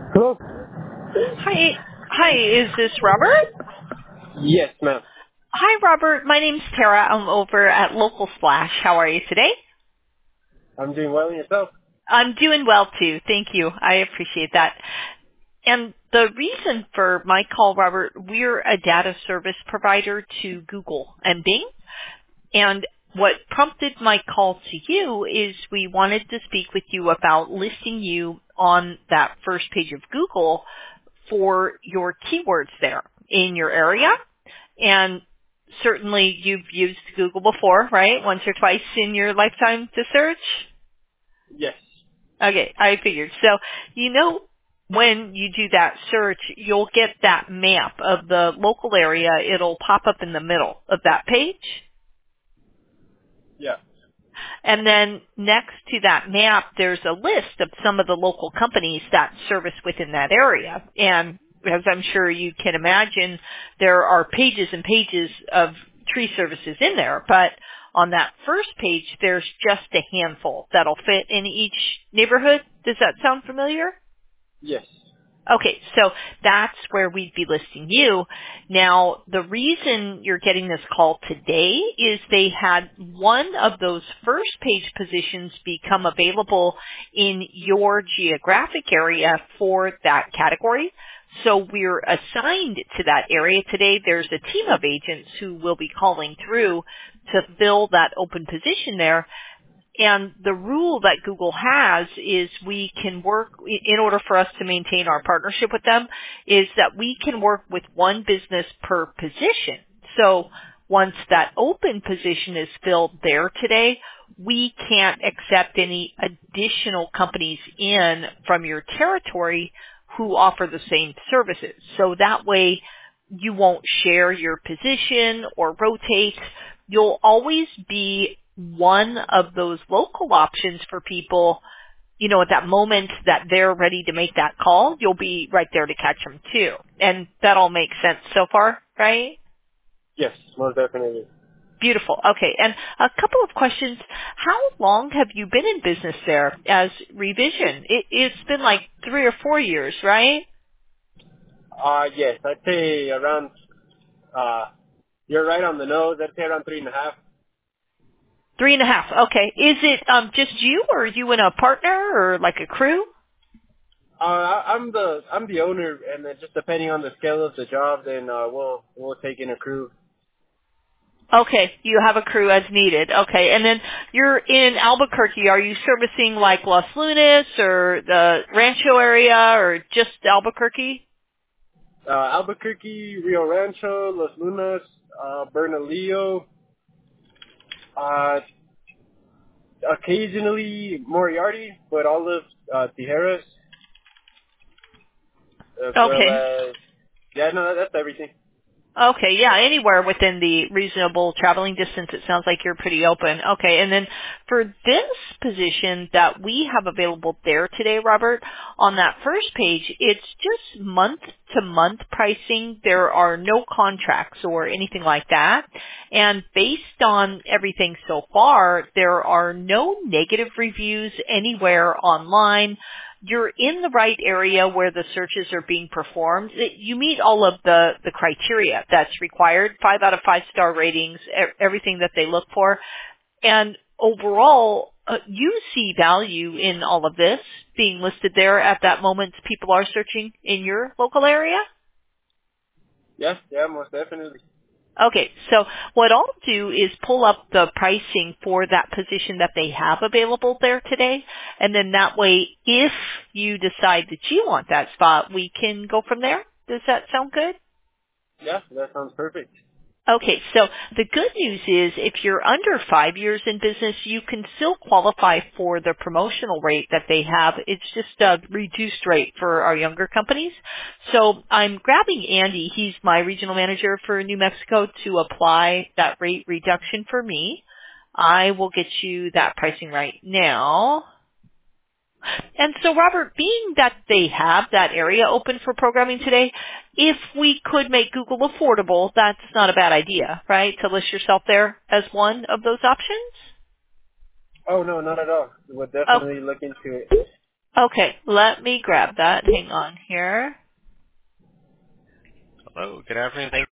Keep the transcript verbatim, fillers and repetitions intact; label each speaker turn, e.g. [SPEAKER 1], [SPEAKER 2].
[SPEAKER 1] Hello?
[SPEAKER 2] Hi. Hi, is this Robert?
[SPEAKER 1] Yes, ma'am.
[SPEAKER 2] Hi, Robert. My name's Tara. I'm over at Local Splash. How are you today?
[SPEAKER 1] I'm doing well, and yourself?
[SPEAKER 2] I'm doing well, too. Thank you. I appreciate that. And the reason for my call, Robert, we're a data service provider to Google and Bing. And what prompted my call to you is we wanted to speak with you about listing you on that first page of Google for your keywords there in your area. And certainly you've used Google before, right? Once or twice in your lifetime to search?
[SPEAKER 1] Yes.
[SPEAKER 2] Okay, I figured. So, you know, when you do that search, you'll get that map of the local area. It'll pop up in the middle of that page.
[SPEAKER 1] Yeah.
[SPEAKER 2] And then next to that map, there's a list of some of the local companies that service within that area. And as I'm sure you can imagine, there are pages and pages of tree services in there. But on that first page, there's just a handful that'll fit in each neighborhood. Does that sound familiar?
[SPEAKER 1] Yes.
[SPEAKER 2] Okay, so that's where we'd be listing you. Now, the reason you're getting this call today is they had one of those first page positions become available in your geographic area for that category. So we're assigned to that area today. There's a team of agents who will be calling through to fill that open position there. And the rule that Google has is we can work, in order for us to maintain our partnership with them, is that we can work with one business per position. So once that open position is filled there today, we can't accept any additional companies in from your territory who offer the same services. So that way you won't share your position or rotate. You'll always be one of those local options for people, you know, at that moment that they're ready to make that call, you'll be right there to catch them too. And that all makes sense so far, right?
[SPEAKER 1] Yes, most definitely.
[SPEAKER 2] Beautiful. Okay. And a couple of questions. How long have you been in business there as Revision? It, it's been like three or four years, right?
[SPEAKER 1] Uh, yes, I'd say around, uh, you're right on the nose. I'd say around three and a half.
[SPEAKER 2] Three and a half. Okay. Is it um, just you, or are you and a partner, or like a crew?
[SPEAKER 1] Uh, I- I'm the, I'm the owner, and then just depending on the scale of the job, then, uh, we'll, we'll take in a crew.
[SPEAKER 2] Okay, you have a crew as needed. Okay, and then you're in Albuquerque. Are you servicing like Los Lunas or the Rancho area, or just Albuquerque?
[SPEAKER 1] Uh, Albuquerque, Rio Rancho, Los Lunas, uh, Bernalillo, uh, occasionally Moriarty, but all of, uh, Tijeras, as well
[SPEAKER 2] Okay.
[SPEAKER 1] as, yeah, no, that's everything.
[SPEAKER 2] Okay, yeah, anywhere within the reasonable traveling distance, it sounds like you're pretty open. Okay, and then for this position that we have available there today, Robert, on that first page, it's just month-to-month pricing. There are no contracts or anything like that. And based on everything so far, there are no negative reviews anywhere online. You're in the right area where the searches are being performed. It- You meet all of the, the criteria that's required, five out of five star ratings, e- everything that they look for. And overall, uh, you see value in all of this being listed there at that moment people are searching in your local area?
[SPEAKER 1] Yeah, yeah, most definitely.
[SPEAKER 2] Okay, so what I'll do is pull up the pricing for that position that they have available there today, and then that way, if you decide that you want that spot, we can go from there. Does that sound good?
[SPEAKER 1] Yeah, that sounds perfect.
[SPEAKER 2] Okay, so the good news is if you're under five years in business, you can still qualify for the promotional rate that they have. It's just a reduced rate for our younger companies. So I'm grabbing Andy, he's my regional manager for New Mexico, to apply that rate reduction for me. I will get you that pricing right now. And so, Robert, being that they have that area open for programming today, if we could make Google affordable, that's not a bad idea, right? To list yourself there as one of those options?
[SPEAKER 1] Oh, no, not at all. We'll
[SPEAKER 2] Oh,
[SPEAKER 1] definitely look into it.
[SPEAKER 2] Okay, let me grab that. Hang on here.
[SPEAKER 3] Hello, good afternoon. Thank